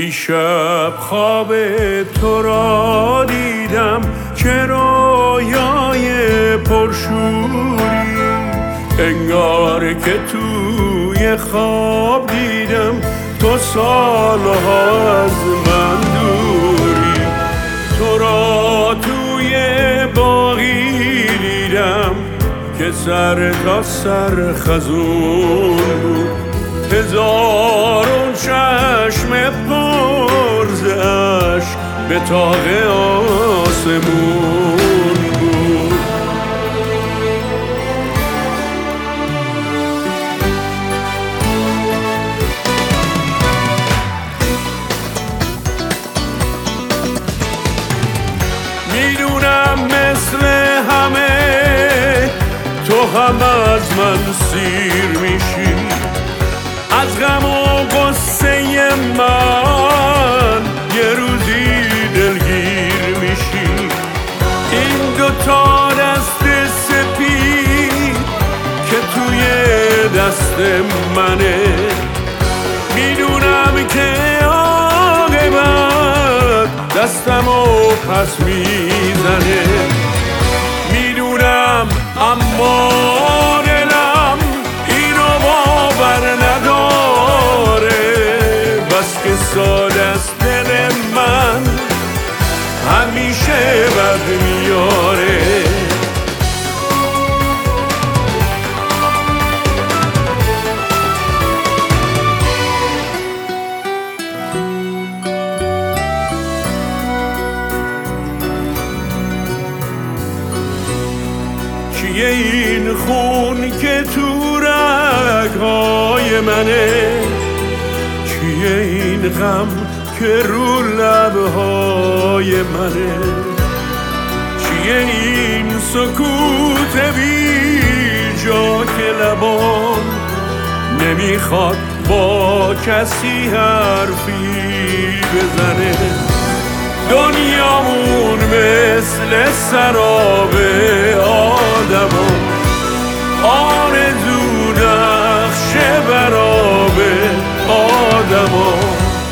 دیشب خواب تو را دیدم که رویای پرشوری، انگار که توی خواب دیدم تو سالها از من دوری. تو را توی باغی دیدم که سر تا سر خزون بود، هزارون چشم پر ز اشک به طاق آسمون بود. میدونم مثل همه تو هم از من سیر میشی، از غم و غصه من یه روزی دلگیر میشی. این دوتا دست سپید که توی دست منه، میدونم که عاقبت دستمو پس میزنه. میدونم اما دلم اینو باور نداره، بس که ساده است دل من همیشه بد میاره. چیه این خون که تو رگ‌های منه، چیه این غم که رو لب‌های منه، چیه این سکوت بی جا که لبام نمیخواد با کسی حرفی بزنه. دنیامون مثل سراب آدمان، آرزو نقش براب آدمان.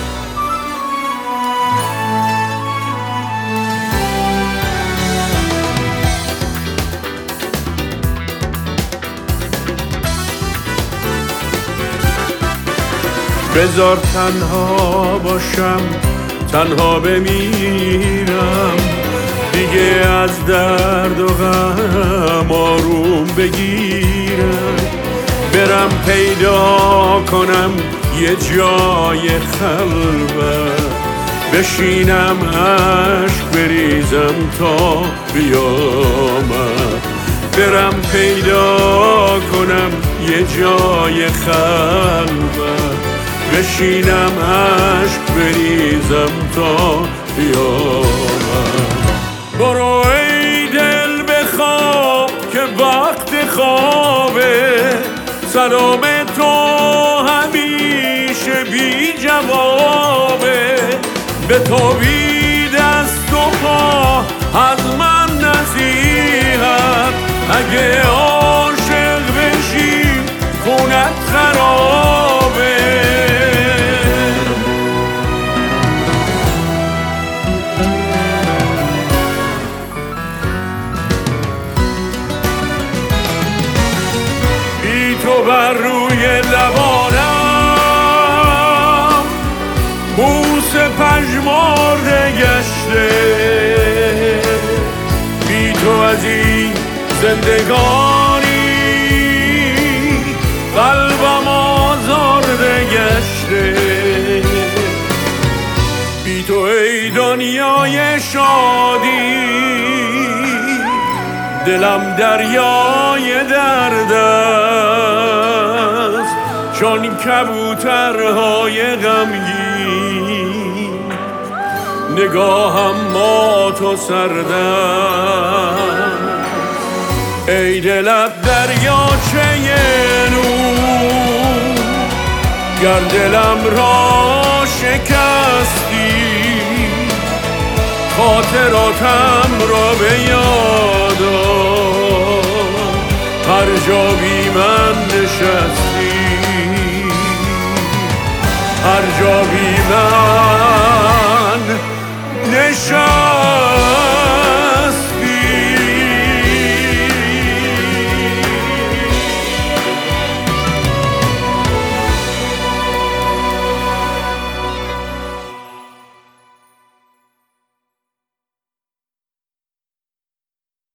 بذار تنها باشم، تنها بمیرم، دیگه از درد و غم آروم بگیرم. برم پیدا کنم یه جای خلوت، بشینم عشق بریزم تا بیامد. برم پیدا کنم یه جای خلوت، بشینم عشق بریزم تا بیامد. برو ای دل بخواب که وقت خوابه، سلام تو همیشه بی جوابه. به تو بی دست و پا از من نصیحت، اگه عاشق بشی خونت خرابه. تو بر روی لبانم موس پژمرده گشته، بی تو از این زندگانی قلبم آزرده گشته. بی تو ای دنیای شادی دلم دریای درد است، چون کبوترهای غمگین نگاهم مات و سرد است. ای دلت دریاچه نور، گر دلم را شکستی خاطراتم را به یاد هر جا بی من نشستی، هر جا بی من شب